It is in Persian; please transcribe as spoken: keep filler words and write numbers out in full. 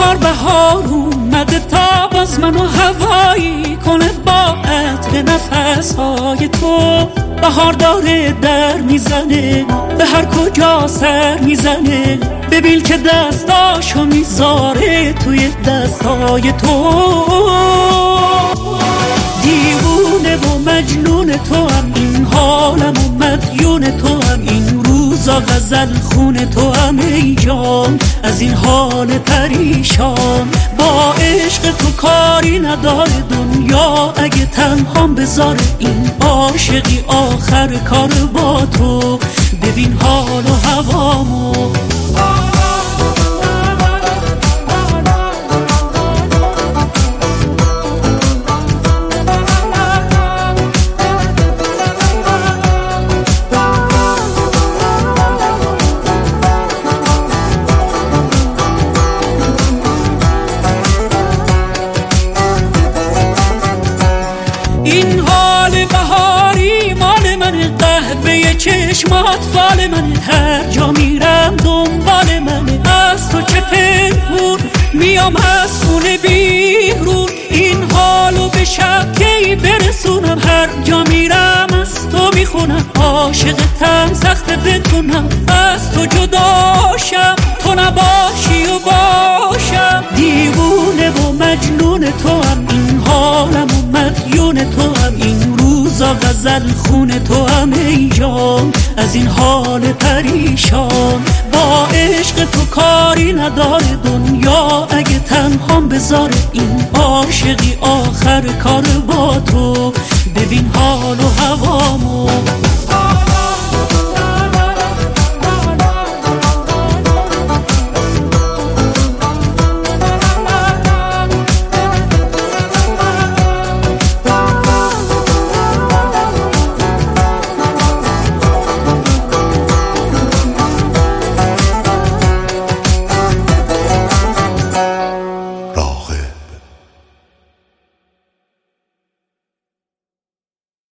بهار بهار اومده تا باز منو هوایی کنه با عطر نفسهای تو. بهار داره در میزنه به هر کجا سر میزنه، ببین که دستاشو میذاره توی دستای تو. دیوونه و مجنون تو هم این حالم و مدیون تو هم این روزا غزل خون تو هم ای جان از این حال پریشان. با عشق تو کاری نداره دنیا اگه تنهام بذاره این عاشقی آخر کار با تو. ببین حال و هوامو این حال بهاری مال من، قهوه چشمات فال من، هر جا میرم دنبال من، از تو چه پنهون میام از خونه بیرون. این حالو به شب کی برسونم، هر جا میرم از تو میخونم، عاشقتم سخت بتونم از تو جداشم، تو نباشی و باشم. دیوونه و مجنون تو هم این حالم و مدیون تو هم این روزا غزل خون تو هم ای جان از این حال پریشان. با عشق تو کاری نداره دنیا اگه تنهام بذاره این عاشقی آخر کار با تو. ببین حال و هوامو